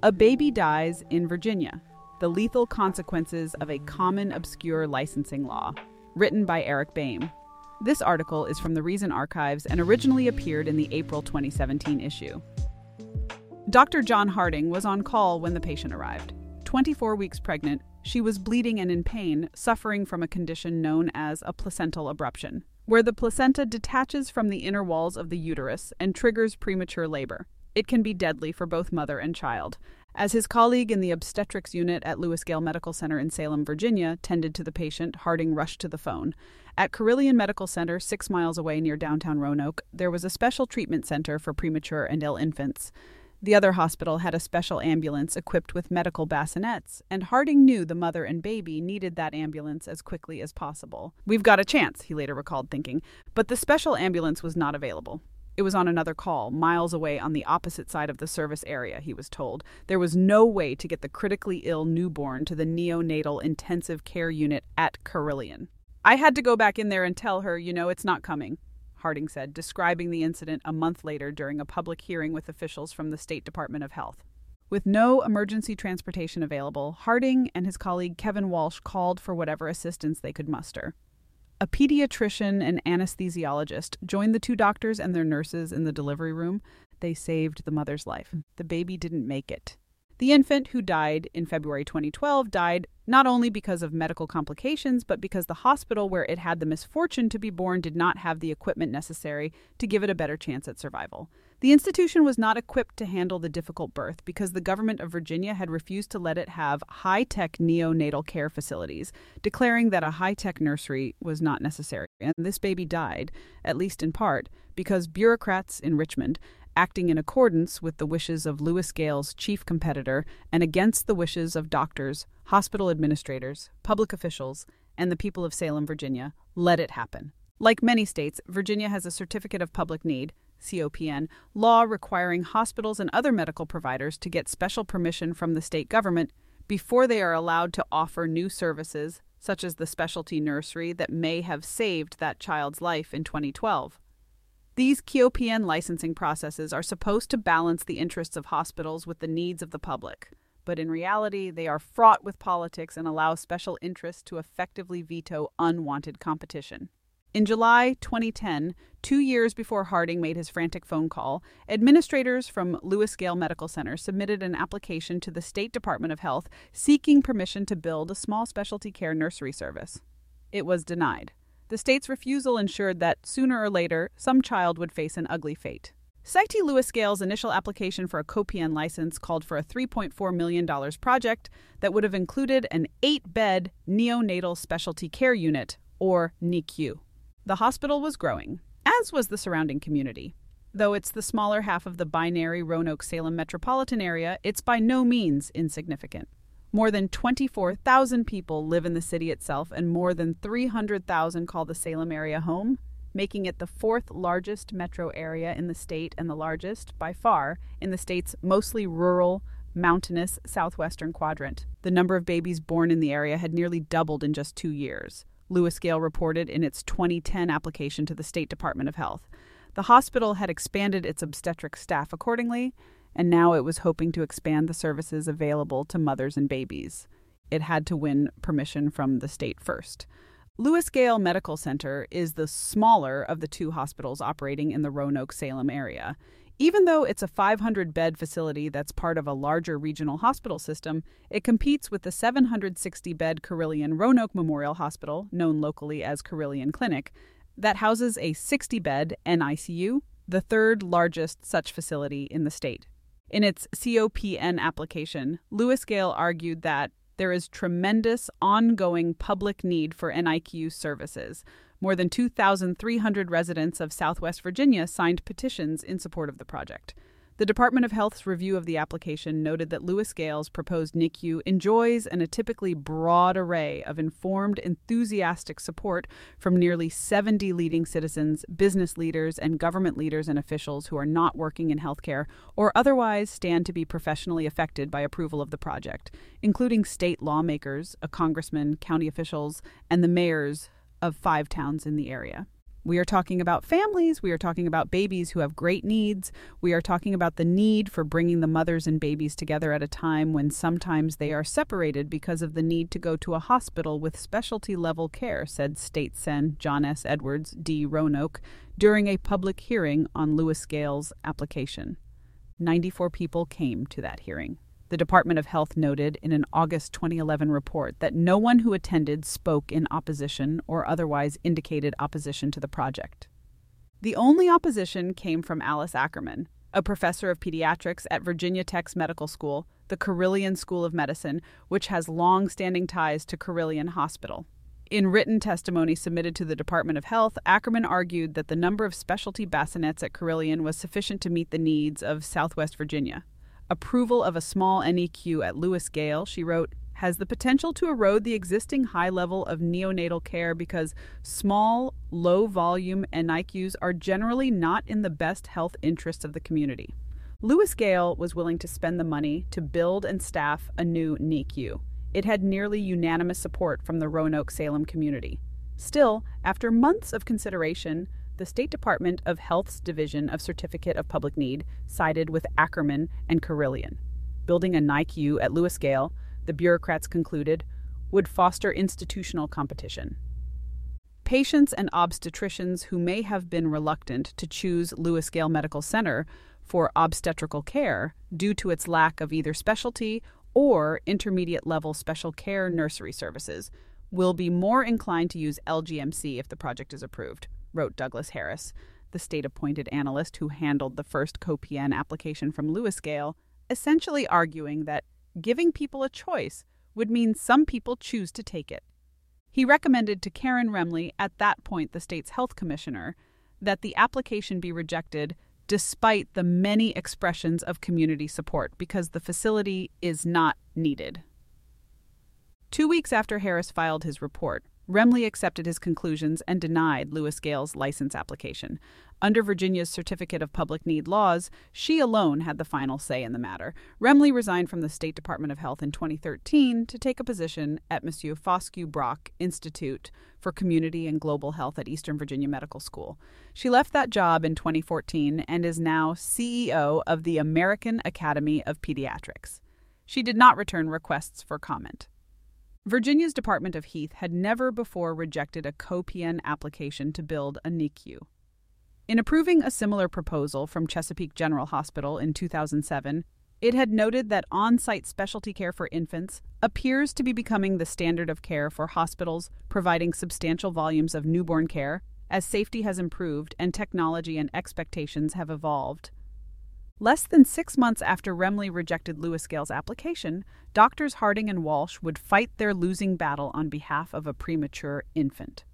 A Baby Dies in Virginia: The Lethal Consequences of a Common Obscure Licensing Law, written by Eric Boehm. This article is from the Reason Archives and originally appeared in the April 2017 issue. Dr. John Harding was on call when the patient arrived. 24 weeks pregnant, she was bleeding and in pain, suffering from a condition known as a placental abruption, where the placenta detaches from the inner walls of the uterus and triggers premature labor. It can be deadly for both mother and child. As his colleague in the obstetrics unit at Lewis Gale Medical Center in Salem, Virginia, tended to the patient, Harding rushed to the phone. At Carilion Medical Center, 6 miles away near downtown Roanoke, there was a special treatment center for premature and ill infants. The other hospital had a special ambulance equipped with medical bassinets, and Harding knew the mother and baby needed that ambulance as quickly as possible. "We've got a chance," he later recalled thinking, but the special ambulance was not available. It was on another call, miles away on the opposite side of the service area, he was told. There was no way to get the critically ill newborn to the neonatal intensive care unit at Carilion. "I had to go back in there and tell her, it's not coming," Harding said, describing the incident a month later during a public hearing with officials from the State Department of Health. With no emergency transportation available, Harding and his colleague Kevin Walsh called for whatever assistance they could muster. A pediatrician and anesthesiologist joined the two doctors and their nurses in the delivery room. They saved the mother's life. The baby didn't make it. The infant, who died in February 2012, died not only because of medical complications, but because the hospital where it had the misfortune to be born did not have the equipment necessary to give it a better chance at survival. The institution was not equipped to handle the difficult birth because the government of Virginia had refused to let it have high-tech neonatal care facilities, declaring that a high-tech nursery was not necessary. And this baby died, at least in part, because bureaucrats in Richmond, acting in accordance with the wishes of Lewis Gale's chief competitor and against the wishes of doctors, hospital administrators, public officials, and the people of Salem, Virginia, let it happen. Like many states, Virginia has a Certificate of Public Need, COPN, law requiring hospitals and other medical providers to get special permission from the state government before they are allowed to offer new services, such as the specialty nursery that may have saved that child's life in 2012. These COPN licensing processes are supposed to balance the interests of hospitals with the needs of the public, but in reality, they are fraught with politics and allow special interests to effectively veto unwanted competition. In July 2010, 2 years before Harding made his frantic phone call, administrators from Lewis Gale Medical Center submitted an application to the State Department of Health seeking permission to build a small specialty care nursery service. It was denied. The state's refusal ensured that, sooner or later, some child would face an ugly fate. Citing Lewis Gale's initial application for a COPN license called for a $3.4 million project that would have included an 8-bed neonatal specialty care unit, or NICU. The hospital was growing, as was the surrounding community. Though it's the smaller half of the binary Roanoke-Salem metropolitan area, it's by no means insignificant. More than 24,000 people live in the city itself, and more than 300,000 call the Salem area home, making it the 4th largest metro area in the state and the largest, by far, in the state's mostly rural, mountainous southwestern quadrant. The number of babies born in the area had nearly doubled in just 2 years, Lewis Gale reported in its 2010 application to the State Department of Health. The hospital had expanded its obstetric staff accordingly, and now it was hoping to expand the services available to mothers and babies. It had to win permission from the state first. Lewis Gale Medical Center is the smaller of the two hospitals operating in the Roanoke-Salem area. Even though it's a 500-bed facility that's part of a larger regional hospital system, it competes with the 760-bed Carilion Roanoke Memorial Hospital, known locally as Carilion Clinic, that houses a 60-bed NICU, the 3rd largest such facility in the state. In its COPN application, Lewis Gale argued that there is tremendous ongoing public need for NICU services. More than 2,300 residents of Southwest Virginia signed petitions in support of the project. The Department of Health's review of the application noted that Lewis Gale's proposed NICU enjoys an atypically broad array of informed, enthusiastic support from nearly 70 leading citizens, business leaders, and government leaders and officials who are not working in healthcare or otherwise stand to be professionally affected by approval of the project, including state lawmakers, a congressman, county officials, and the mayors of 5 towns in the area. We are talking about families. We are talking about babies who have great needs. We are talking about the need for bringing the mothers and babies together at a time when sometimes they are separated because of the need to go to a hospital with specialty-level care, said State Sen. John S. Edwards, D. Roanoke, during a public hearing on Lewis Gale's application. 94 people came to that hearing. The Department of Health noted in an August 2011 report that no one who attended spoke in opposition or otherwise indicated opposition to the project. The only opposition came from Alice Ackerman, a professor of pediatrics at Virginia Tech's medical school, the Carilion School of Medicine, which has long-standing ties to Carilion Hospital. In written testimony submitted to the Department of Health, Ackerman argued that the number of specialty bassinets at Carilion was sufficient to meet the needs of Southwest Virginia. Approval of a small NICU at Lewis Gale, she wrote, has the potential to erode the existing high level of neonatal care because small, low-volume NICUs are generally not in the best health interests of the community. Lewis Gale was willing to spend the money to build and staff a new NICU. It had nearly unanimous support from the Roanoke-Salem community. Still, after months of consideration, the State Department of Health's Division of Certificate of Public Need sided with Ackerman and Carilion. Building a NICU at Lewis Gale, the bureaucrats concluded, would foster institutional competition. Patients and obstetricians who may have been reluctant to choose Lewis Gale Medical Center for obstetrical care due to its lack of either specialty or intermediate-level special care nursery services will be more inclined to use LGMC if the project is approved, wrote Douglas Harris, the state-appointed analyst who handled the first COPN application from Lewis Gale, essentially arguing that giving people a choice would mean some people choose to take it. He recommended to Karen Remley, at that point the state's health commissioner, that the application be rejected despite the many expressions of community support because the facility is not needed. 2 weeks after Harris filed his report, Remley accepted his conclusions and denied Lewis Gale's license application. Under Virginia's Certificate of Public Need laws, she alone had the final say in the matter. Remley resigned from the State Department of Health in 2013 to take a position at Monsieur Foscue Brock Institute for Community and Global Health at Eastern Virginia Medical School. She left that job in 2014 and is now CEO of the American Academy of Pediatrics. She did not return requests for comment. Virginia's Department of Health had never before rejected a COPN application to build a NICU. In approving a similar proposal from Chesapeake General Hospital in 2007, it had noted that on-site specialty care for infants appears to be becoming the standard of care for hospitals providing substantial volumes of newborn care as safety has improved and technology and expectations have evolved. Less than 6 months after Remley rejected Lewis Gale's application, Doctors Harding and Walsh would fight their losing battle on behalf of a premature infant.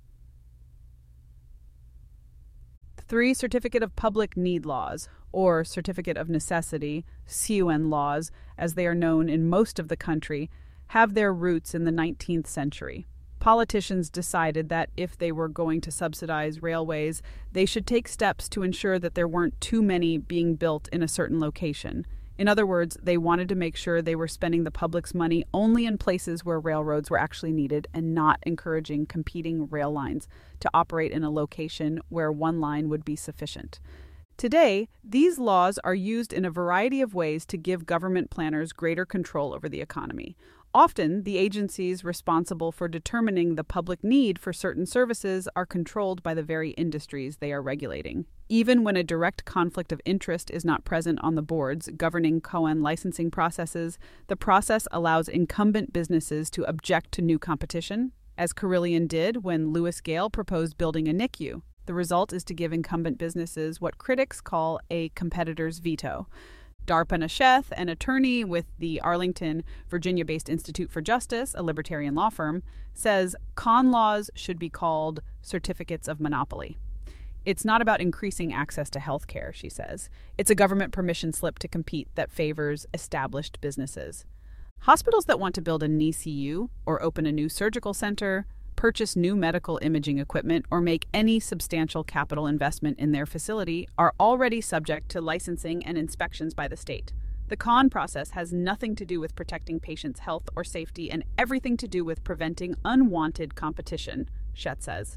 3 Certificate of Public Need laws, or Certificate of Necessity, CUN laws, as they are known in most of the country, have their roots in the 19th century. Politicians decided that if they were going to subsidize railways, they should take steps to ensure that there weren't too many being built in a certain location. In other words, they wanted to make sure they were spending the public's money only in places where railroads were actually needed and not encouraging competing rail lines to operate in a location where one line would be sufficient. Today, these laws are used in a variety of ways to give government planners greater control over the economy. Often, the agencies responsible for determining the public need for certain services are controlled by the very industries they are regulating. Even when a direct conflict of interest is not present on the boards governing CON licensing processes, the process allows incumbent businesses to object to new competition, as Carilion did when Lewis Gale proposed building a NICU. The result is to give incumbent businesses what critics call a competitor's veto. Darpa Nasheth, an attorney with the Arlington, Virginia-based Institute for Justice, a libertarian law firm, says con laws should be called certificates of monopoly. It's not about increasing access to health care, she says. It's a government permission slip to compete that favors established businesses. Hospitals that want to build a NICU or open a new surgical center, purchase new medical imaging equipment, or make any substantial capital investment in their facility are already subject to licensing and inspections by the state. The CON process has nothing to do with protecting patients' health or safety and everything to do with preventing unwanted competition, Schett says.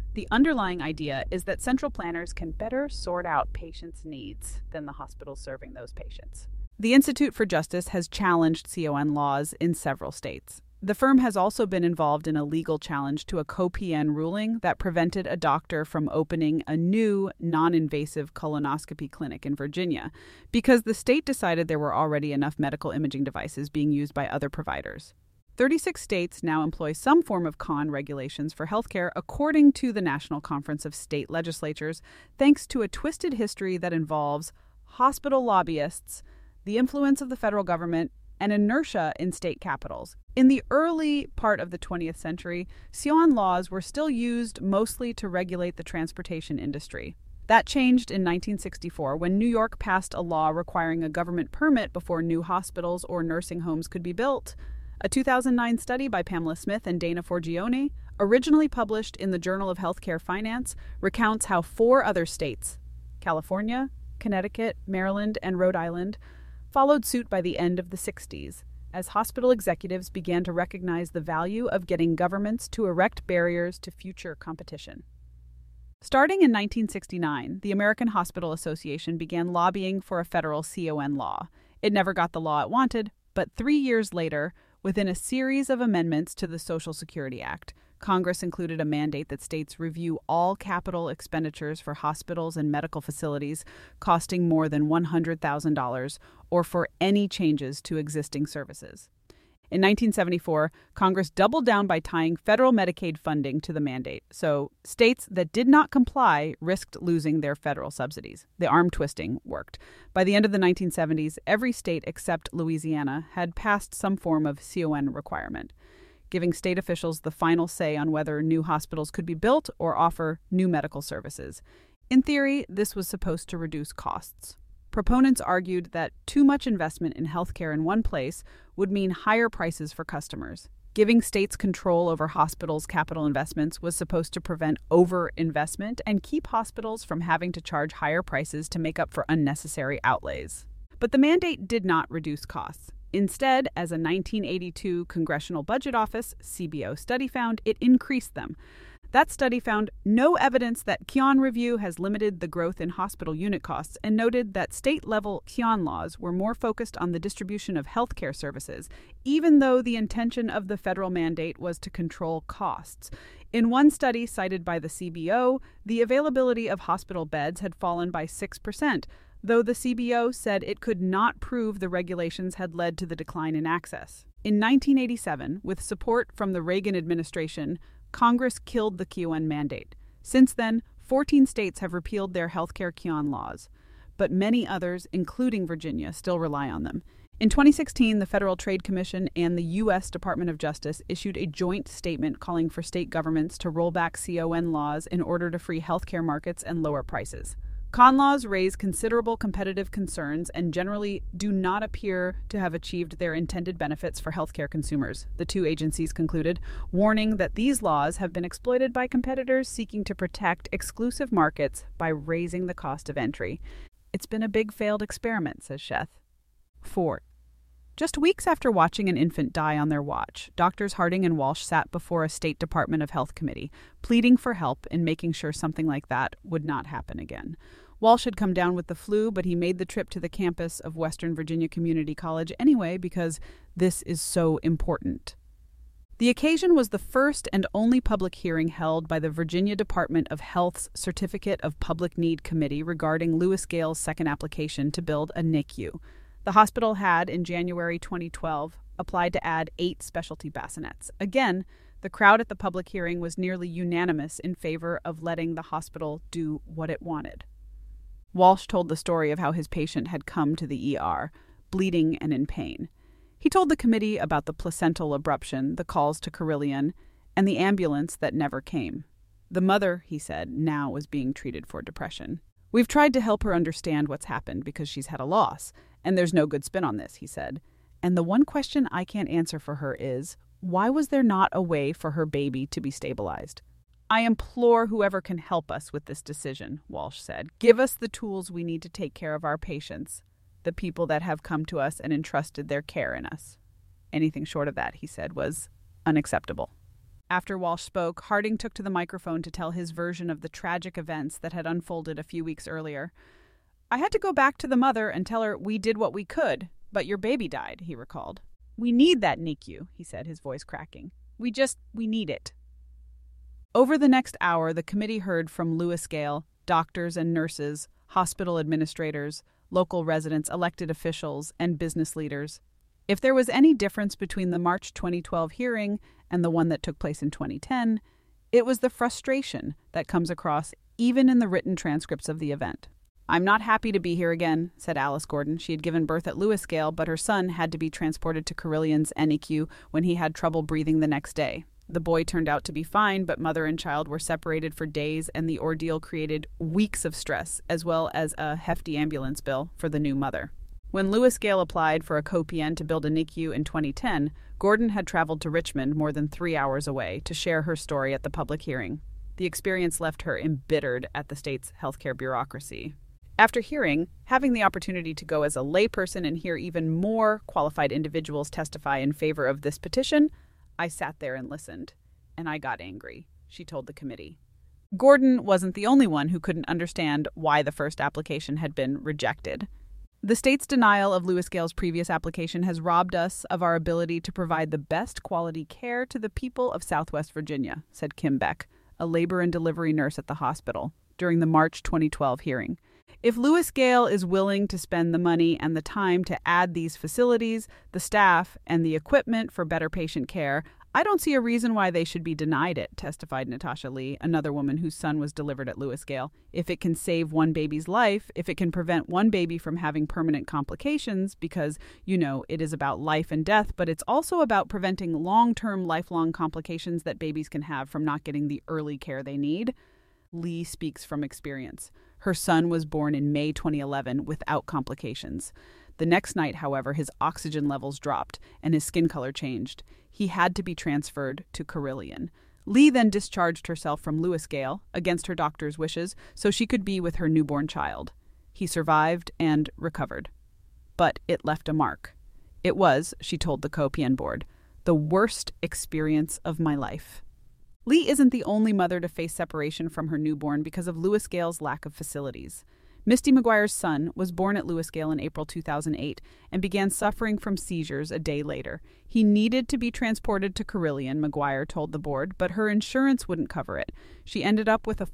The underlying idea is that central planners can better sort out patients' needs than the hospitals serving those patients. The Institute for Justice has challenged CON laws in several states. The firm has also been involved in a legal challenge to a COPN ruling that prevented a doctor from opening a new non-invasive colonoscopy clinic in Virginia because the state decided there were already enough medical imaging devices being used by other providers. 36 states now employ some form of CON regulations for healthcare, according to the National Conference of State Legislatures, thanks to a twisted history that involves hospital lobbyists, the influence of the federal government, and inertia in state capitals. In the early part of the 20th century, CON laws were still used mostly to regulate the transportation industry. That changed in 1964 when New York passed a law requiring a government permit before new hospitals or nursing homes could be built. A 2009 study by Pamela Smith and Dana Forgione, originally published in the Journal of Healthcare Finance, recounts how 4 other states, California, Connecticut, Maryland, and Rhode Island, followed suit by the end of the 60s, as hospital executives began to recognize the value of getting governments to erect barriers to future competition. Starting in 1969, the American Hospital Association began lobbying for a federal CON law. It never got the law it wanted, but 3 years later, within a series of amendments to the Social Security Act, Congress included a mandate that states review all capital expenditures for hospitals and medical facilities costing more than $100,000 or for any changes to existing services. In 1974, Congress doubled down by tying federal Medicaid funding to the mandate, so states that did not comply risked losing their federal subsidies. The arm twisting worked. By the end of the 1970s, every state except Louisiana had passed some form of CON requirement, giving state officials the final say on whether new hospitals could be built or offer new medical services. In theory, this was supposed to reduce costs. Proponents argued that too much investment in healthcare in one place would mean higher prices for customers. Giving states control over hospitals' capital investments was supposed to prevent over-investment and keep hospitals from having to charge higher prices to make up for unnecessary outlays. But the mandate did not reduce costs. Instead, as a 1982 Congressional Budget Office (CBO) study found, it increased them. That study found no evidence that CON review has limited the growth in hospital unit costs and noted that state-level CON laws were more focused on the distribution of healthcare services, even though the intention of the federal mandate was to control costs. In one study cited by the CBO, the availability of hospital beds had fallen by 6%, though the CBO said it could not prove the regulations had led to the decline in access. In 1987, with support from the Reagan administration, Congress killed the CON mandate. Since then, 14 states have repealed their healthcare CON laws, but many others, including Virginia, still rely on them. In 2016, the Federal Trade Commission and the U.S. Department of Justice issued a joint statement calling for state governments to roll back CON laws in order to free healthcare markets and lower prices. CON laws raise considerable competitive concerns and generally do not appear to have achieved their intended benefits for healthcare consumers, the two agencies concluded, warning that these laws have been exploited by competitors seeking to protect exclusive markets by raising the cost of entry. It's been a big failed experiment, says Sheth. 4. Just weeks after watching an infant die on their watch, Doctors Harding and Walsh sat before a State Department of Health committee, pleading for help in making sure something like that would not happen again. Walsh had come down with the flu, but he made the trip to the campus of Western Virginia Community College anyway because this is so important. The occasion was the first and only public hearing held by the Virginia Department of Health's Certificate of Public Need Committee regarding Lewis Gale's second application to build a NICU. The hospital had, in January 2012, applied to add 8 specialty bassinets. Again, the crowd at the public hearing was nearly unanimous in favor of letting the hospital do what it wanted. Walsh told the story of how his patient had come to the ER, bleeding and in pain. He told the committee about the placental abruption, the calls to Carilion, and the ambulance that never came. The mother, he said, now was being treated for depression. We've tried to help her understand what's happened because she's had a loss, and there's no good spin on this, he said. And the one question I can't answer for her is, why was there not a way for her baby to be stabilized? I implore whoever can help us with this decision, Walsh said. Give us the tools we need to take care of our patients, the people that have come to us and entrusted their care in us. Anything short of that, he said, was unacceptable. After Walsh spoke, Harding took to the microphone to tell his version of the tragic events that had unfolded a few weeks earlier. "I had to go back to the mother and tell her we did what we could, but your baby died," he recalled. "We need that NICU," he said, his voice cracking. We need it." Over the next hour, the committee heard from Lewis Gale, doctors and nurses, hospital administrators, local residents, elected officials, and business leaders. If there was any difference between the March 2012 hearing and the one that took place in 2010, it was the frustration that comes across even in the written transcripts of the event. "I'm not happy to be here again," said Alice Gordon. She had given birth at Lewis Gale, but her son had to be transported to Carillion's NICU when he had trouble breathing the next day. The boy turned out to be fine, but mother and child were separated for days, and the ordeal created weeks of stress, as well as a hefty ambulance bill for the new mother. When Lewis Gale applied for a co-PN to build a NICU in 2010, Gordon had traveled to Richmond, more than 3 hours away, to share her story at the public hearing. The experience left her embittered at the state's healthcare bureaucracy. After having the opportunity to go as a layperson and hear even more qualified individuals testify in favor of this petition, I sat there and listened, and I got angry, she told the committee. Gordon wasn't the only one who couldn't understand why the first application had been rejected. "The state's denial of Lewis Gale's previous application has robbed us of our ability to provide the best quality care to the people of Southwest Virginia," said Kim Beck, a labor and delivery nurse at the hospital, during the March 2012 hearing. "If Lewis Gale is willing to spend the money and the time to add these facilities, the staff, and the equipment for better patient care, I don't see a reason why they should be denied it," testified Natasha Lee, another woman whose son was delivered at Lewis Gale. "If it can save one baby's life, if it can prevent one baby from having permanent complications, because, it is about life and death, but it's also about preventing long-term, lifelong complications that babies can have from not getting the early care they need." Lee speaks from experience. Her son was born in May 2011 without complications. The next night, however, his oxygen levels dropped and his skin color changed. He had to be transferred to Carilion. Lee then discharged herself from Lewis Gale, against her doctor's wishes, so she could be with her newborn child. He survived and recovered. But it left a mark. "It was," she told the co-PN board, "the worst experience of my life." Lee isn't the only mother to face separation from her newborn because of Lewis Gale's lack of facilities. Misty McGuire's son was born at Lewis Gale in April 2008 and began suffering from seizures a day later. He needed to be transported to Carilion, McGuire told the board, but her insurance wouldn't cover it. She ended up with a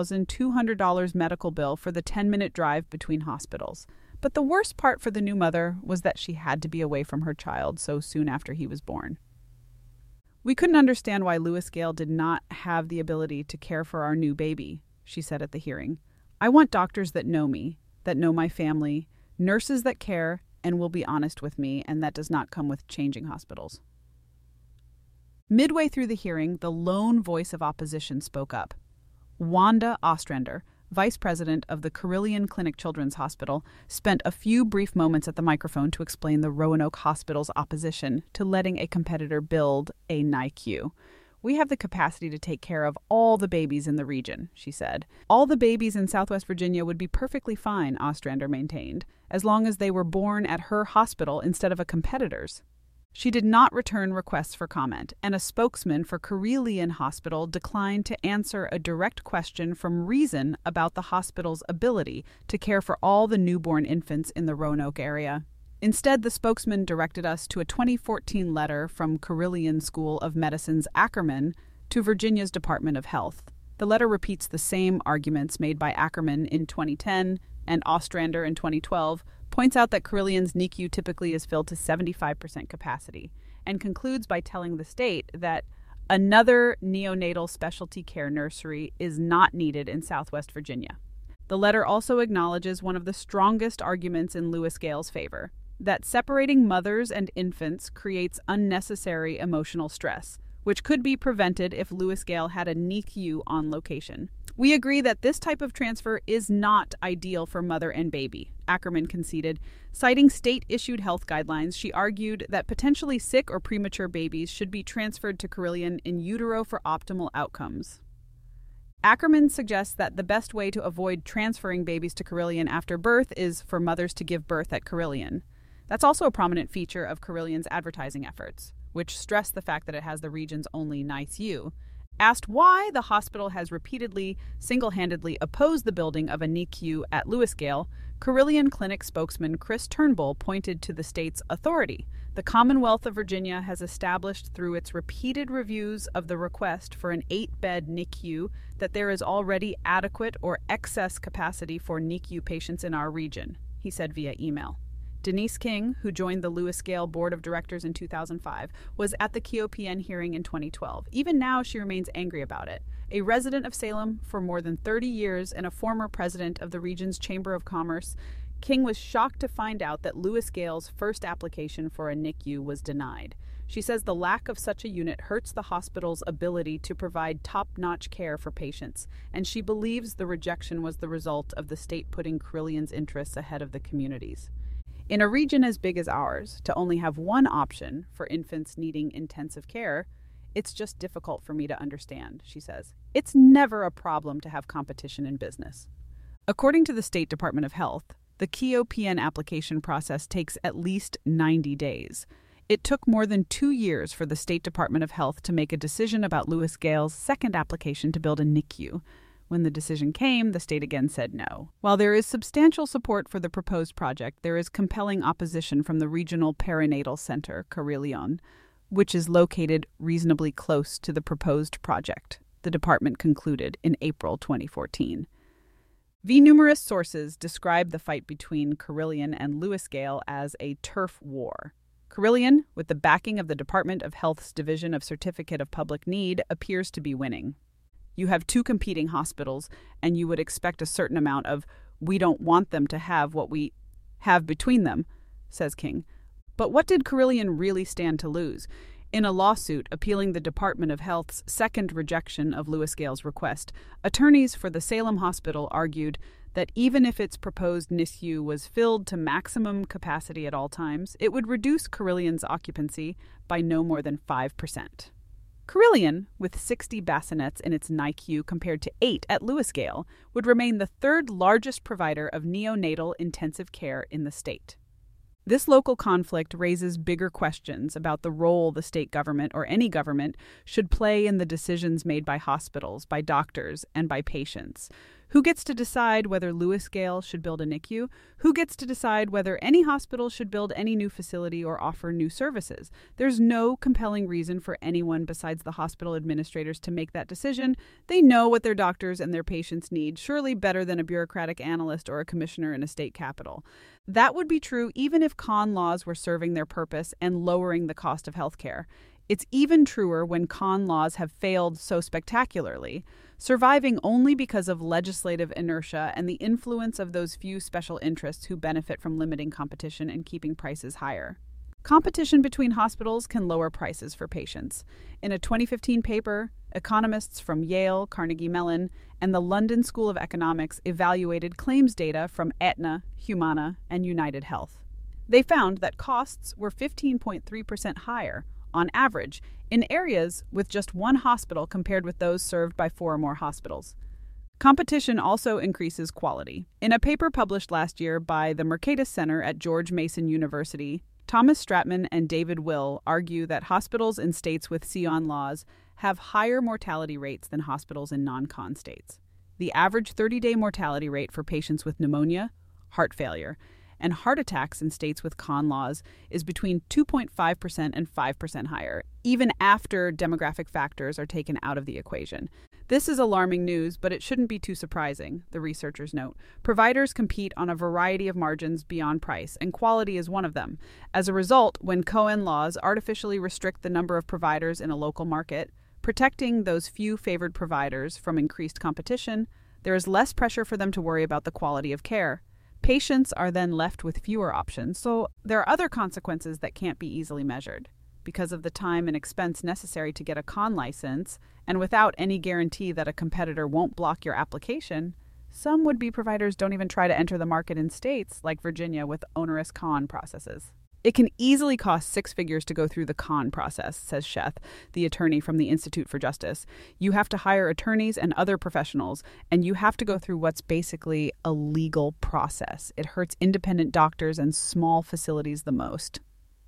$4,200 medical bill for the 10-minute drive between hospitals. But the worst part for the new mother was that she had to be away from her child so soon after he was born. "We couldn't understand why Lewis Gale did not have the ability to care for our new baby," she said at the hearing. "I want doctors that know me, that know my family, nurses that care and will be honest with me, and that does not come with changing hospitals." Midway through the hearing, the lone voice of opposition spoke up. Wanda Ostrander, vice president of the Carilion Clinic Children's Hospital, spent a few brief moments at the microphone to explain the Roanoke Hospital's opposition to letting a competitor build a NICU. "We have the capacity to take care of all the babies in the region," she said. "All the babies in Southwest Virginia would be perfectly fine," Ostrander maintained, "as long as they were born at her hospital instead of a competitor's." She did not return requests for comment, and a spokesman for Carilion Hospital declined to answer a direct question from Reason about the hospital's ability to care for all the newborn infants in the Roanoke area. Instead, the spokesman directed us to a 2014 letter from Carilion School of Medicine's Ackerman to Virginia's Department of Health. The letter repeats the same arguments made by Ackerman in 2010 and Ostrander in 2012, points out that Carillion's NICU typically is filled to 75% capacity, and concludes by telling the state that another neonatal specialty care nursery is not needed in Southwest Virginia. The letter also acknowledges one of the strongest arguments in Lewis Gale's favor, that separating mothers and infants creates unnecessary emotional stress, which could be prevented if Lewis Gale had a NICU on location. "We agree that this type of transfer is not ideal for mother and baby," Ackerman conceded. Citing state-issued health guidelines, she argued that potentially sick or premature babies should be transferred to Carilion in utero for optimal outcomes. Ackerman suggests that the best way to avoid transferring babies to Carilion after birth is for mothers to give birth at Carilion. That's also a prominent feature of Carillion's advertising efforts, which stress the fact that it has the region's only NICU. Asked why the hospital has repeatedly, single-handedly opposed the building of a NICU at Lewisgale, Carilion Clinic spokesman Chris Turnbull pointed to the state's authority. The Commonwealth of Virginia has established through its repeated reviews of the request for an 8-bed NICU that there is already adequate or excess capacity for NICU patients in our region, he said via email. Denise King, who joined the Lewisgale Board of Directors in 2005, was at the KOPN hearing in 2012. Even now, she remains angry about it. A resident of Salem for more than 30 years and a former president of the region's Chamber of Commerce, King was shocked to find out that Lewisgale's first application for a NICU was denied. She says the lack of such a unit hurts the hospital's ability to provide top-notch care for patients, and she believes the rejection was the result of the state putting Carillion's interests ahead of the community's. In a region as big as ours, to only have one option for infants needing intensive care, it's just difficult for me to understand, she says. It's never a problem to have competition in business. According to the State Department of Health, the KOPN application process takes at least 90 days. It took more than 2 years for the State Department of Health to make a decision about Lewisgale's second application to build a NICU. When the decision came, the state again said no. While there is substantial support for the proposed project, there is compelling opposition from the Regional Perinatal Center, Carilion, which is located reasonably close to the proposed project, the department concluded in April 2014. Numerous sources describe the fight between Carilion and Lewisgale as a turf war. Carilion, with the backing of the Department of Health's Division of Certificate of Public Need, appears to be winning. You have two competing hospitals, and you would expect a certain amount of, we don't want them to have what we have between them, says King. But what did Carilion really stand to lose? In a lawsuit appealing the Department of Health's second rejection of Lewisgale's request, attorneys for the Salem Hospital argued that even if its proposed NICU was filled to maximum capacity at all times, it would reduce Carillion's occupancy by no more than 5%. Carilion, with 60 bassinets in its NICU compared to 8 at Lewisgale, would remain the third largest provider of neonatal intensive care in the state. This local conflict raises bigger questions about the role the state government or any government should play in the decisions made by hospitals, by doctors, and by patients. Who gets to decide whether Lewisgale should build a NICU? Who gets to decide whether any hospital should build any new facility or offer new services? There's no compelling reason for anyone besides the hospital administrators to make that decision. They know what their doctors and their patients need, surely better than a bureaucratic analyst or a commissioner in a state capital. That would be true even if con laws were serving their purpose and lowering the cost of healthcare. It's even truer when con laws have failed so spectacularly, surviving only because of legislative inertia and the influence of those few special interests who benefit from limiting competition and keeping prices higher. Competition between hospitals can lower prices for patients. In a 2015 paper, economists from Yale, Carnegie Mellon, and the London School of Economics evaluated claims data from Aetna, Humana, and United Health. They found that costs were 15.3% higher on average, in areas with just one hospital compared with those served by 4 or more hospitals. Competition also increases quality. In a paper published last year by the Mercatus Center at George Mason University, Thomas Stratman and David Will argue that hospitals in states with CON laws have higher mortality rates than hospitals in non-con states. The average 30-day mortality rate for patients with pneumonia, heart failure, and heart attacks in states with con laws is between 2.5% and 5% higher, even after demographic factors are taken out of the equation. This is alarming news, but it shouldn't be too surprising, the researchers note. Providers compete on a variety of margins beyond price, and quality is one of them. As a result, when CON laws artificially restrict the number of providers in a local market, protecting those few favored providers from increased competition, there is less pressure for them to worry about the quality of care. Patients are then left with fewer options, so there are other consequences that can't be easily measured. Because of the time and expense necessary to get a con license, and without any guarantee that a competitor won't block your application, some would-be providers don't even try to enter the market in states like Virginia with onerous con processes. It can easily cost six figures to go through the con process, says Sheth, the attorney from the Institute for Justice. You have to hire attorneys and other professionals, and you have to go through what's basically a legal process. It hurts independent doctors and small facilities the most.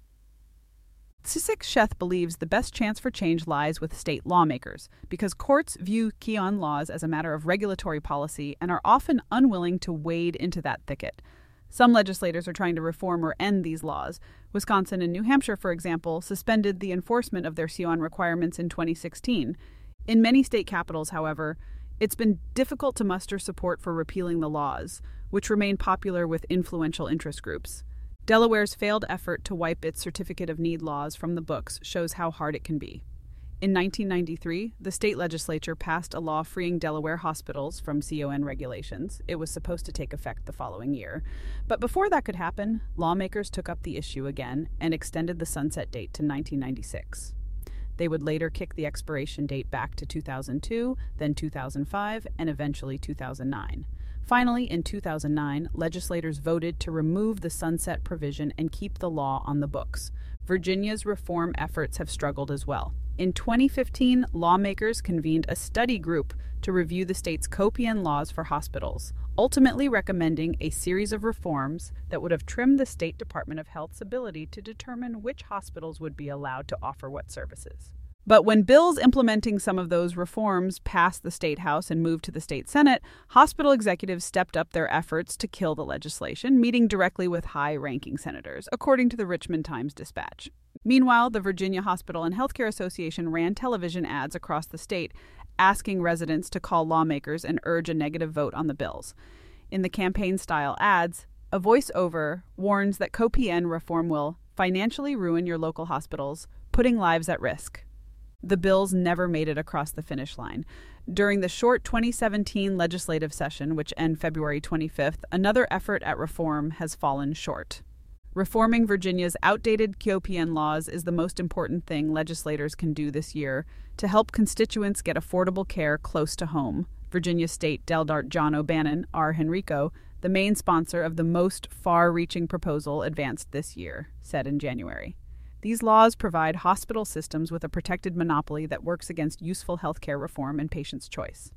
Sisik Sheth believes the best chance for change lies with state lawmakers, because courts view Keon laws as a matter of regulatory policy and are often unwilling to wade into that thicket. Some legislators are trying to reform or end these laws. Wisconsin and New Hampshire, for example, suspended the enforcement of their CON requirements in 2016. In many state capitals, however, it's been difficult to muster support for repealing the laws, which remain popular with influential interest groups. Delaware's failed effort to wipe its Certificate of Need laws from the books shows how hard it can be. In 1993, the state legislature passed a law freeing Delaware hospitals from CON regulations. It was supposed to take effect the following year. But before that could happen, lawmakers took up the issue again and extended the sunset date to 1996. They would later kick the expiration date back to 2002, then 2005, and eventually 2009. Finally, in 2009, legislators voted to remove the sunset provision and keep the law on the books. Virginia's reform efforts have struggled as well. In 2015, lawmakers convened a study group to review the state's COPN laws for hospitals, ultimately recommending a series of reforms that would have trimmed the State Department of Health's ability to determine which hospitals would be allowed to offer what services. But when bills implementing some of those reforms passed the state house and moved to the state senate, hospital executives stepped up their efforts to kill the legislation, meeting directly with high-ranking senators, according to the Richmond Times-Dispatch. Meanwhile, the Virginia Hospital and Healthcare Association ran television ads across the state, asking residents to call lawmakers and urge a negative vote on the bills. In the campaign-style ads, a voiceover warns that COPN reform will financially ruin your local hospitals, putting lives at risk. The bills never made it across the finish line. During the short 2017 legislative session, which ends February 25th, another effort at reform has fallen short. Reforming Virginia's outdated COPN laws is the most important thing legislators can do this year to help constituents get affordable care close to home. Virginia State Delegate John O'Bannon, R. Henrico, the main sponsor of the most far-reaching proposal advanced this year, said in January. These laws provide hospital systems with a protected monopoly that works against useful healthcare reform and patients' choice.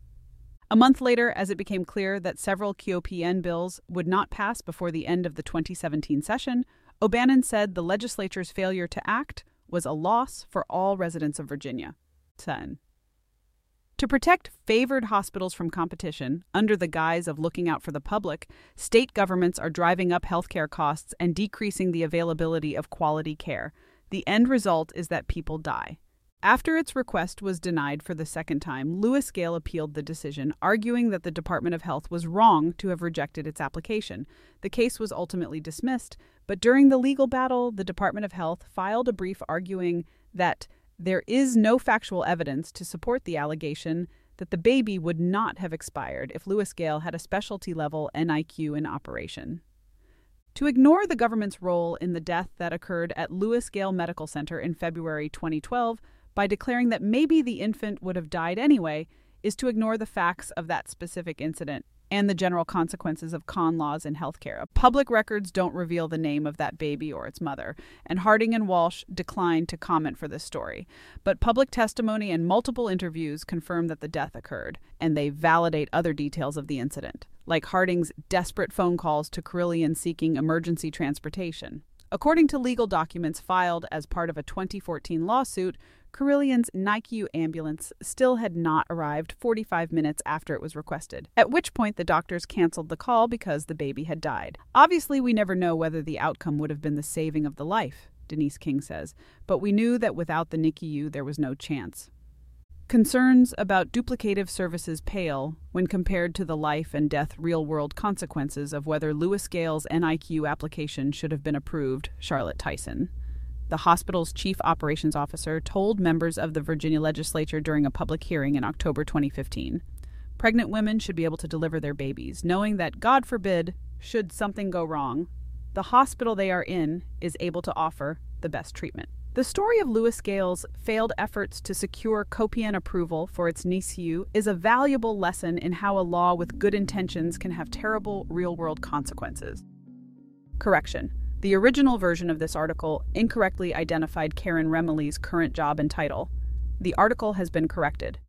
A month later, as it became clear that several COPN bills would not pass before the end of the 2017 session, O'Bannon said the legislature's failure to act was a loss for all residents of Virginia. 10. To protect favored hospitals from competition, under the guise of looking out for the public, state governments are driving up healthcare costs and decreasing the availability of quality care. The end result is that people die. After its request was denied for the second time, Lewis Gale appealed the decision, arguing that the Department of Health was wrong to have rejected its application. The case was ultimately dismissed, but during the legal battle, the Department of Health filed a brief arguing that there is no factual evidence to support the allegation that the baby would not have expired if Lewis Gale had a specialty-level NICU in operation. To ignore the government's role in the death that occurred at Lewis Gale Medical Center in February 2012 by declaring that maybe the infant would have died anyway is to ignore the facts of that specific incident and the general consequences of con laws in healthcare. Public records don't reveal the name of that baby or its mother, and Harding and Walsh declined to comment for this story. But public testimony and multiple interviews confirm that the death occurred, and they validate other details of the incident, like Harding's desperate phone calls to Carillion seeking emergency transportation. According to legal documents filed as part of a 2014 lawsuit, Carillion's NICU ambulance still had not arrived 45 minutes after it was requested, at which point the doctors canceled the call because the baby had died. Obviously, we never know whether the outcome would have been the saving of the life, Denise King says, but we knew that without the NICU there was no chance. Concerns about duplicative services pale when compared to the life and death real-world consequences of whether Lewis Gale's NICU application should have been approved, Charlotte Tyson, the hospital's chief operations officer, told members of the Virginia legislature during a public hearing in October 2015. Pregnant women should be able to deliver their babies, knowing that, God forbid, should something go wrong, the hospital they are in is able to offer the best treatment. The story of Lewis Gale's failed efforts to secure COPN approval for its NICU is a valuable lesson in how a law with good intentions can have terrible real-world consequences. Correction. The original version of this article incorrectly identified Karen Remley's current job and title. The article has been corrected.